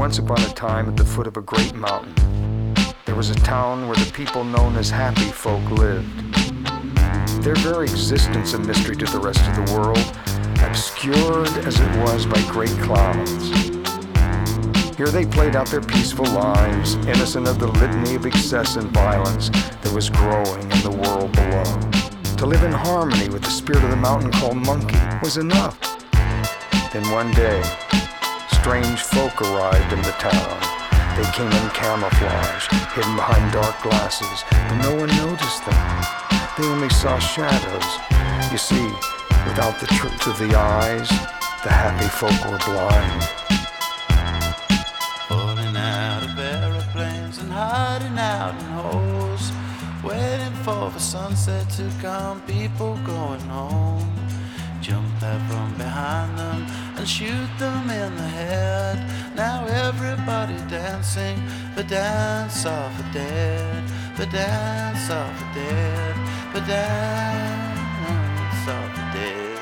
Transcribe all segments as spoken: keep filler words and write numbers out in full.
Once upon a time, at the foot of a great mountain, there was a town where the people known as happy folk lived. Their very existence a mystery to the rest of the world, obscured as it was by great clouds. Here they played out their peaceful lives, innocent of the litany of excess and violence that was growing in the world below. To live in harmony with the spirit of the mountain called Monkey was enough. Then one day, strange folk arrived in the town. They came in camouflage, hidden behind dark glasses, but no one noticed them. They only saw shadows. You see, without the truth of the eyes, the happy folk were blind. Falling out of aeroplanes and hiding out in holes, waiting for the sunset to come, people going home. Jump out from behind them and shoot them in the head. Now everybody dancing the dance of the dead, the dance of the dead, the dance of the dead.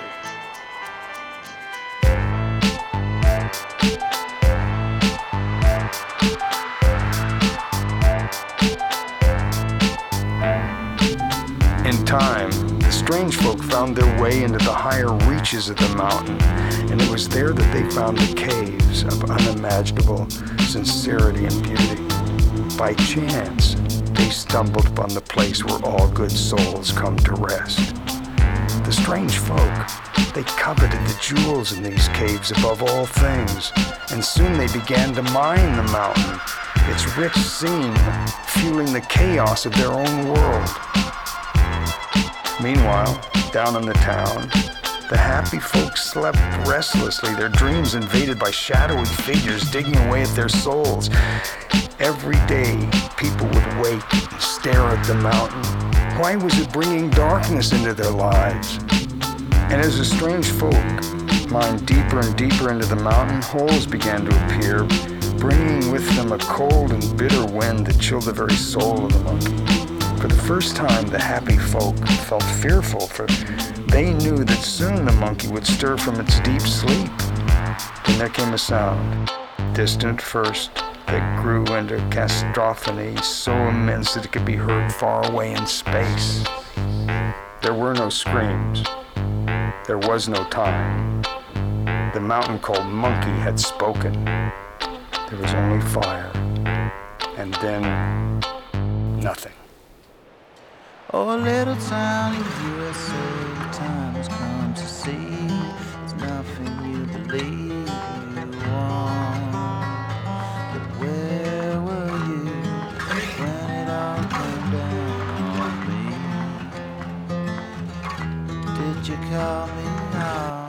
In time, the strange folk found their way into the higher reaches of the mountain, and it was there that they found the caves of unimaginable sincerity and beauty. By chance, they stumbled upon the place where all good souls come to rest. The strange folk, they coveted the jewels in these caves above all things, and soon they began to mine the mountain, its rich scene fueling the chaos of their own world. Meanwhile, down in the town, the happy folks slept restlessly, their dreams invaded by shadowy figures digging away at their souls. Every day, people would wake and stare at the mountain. Why was it bringing darkness into their lives? And as the strange folk mined deeper and deeper into the mountain, holes began to appear, bringing with them a cold and bitter wind that chilled the very soul of the monkey. For the first time, the happy folk felt fearful, for they knew that soon the monkey would stir from its deep sleep. Then there came a sound, distant at first, that grew into cacophony so immense that it could be heard far away in space. There were no screams. There was no time. The mountain called Monkey had spoken. There was only fire. And then, nothing. Oh, little town in U S A, time has come to see there's nothing you believe you want. But where were you when it all came down on me? Did you call me out?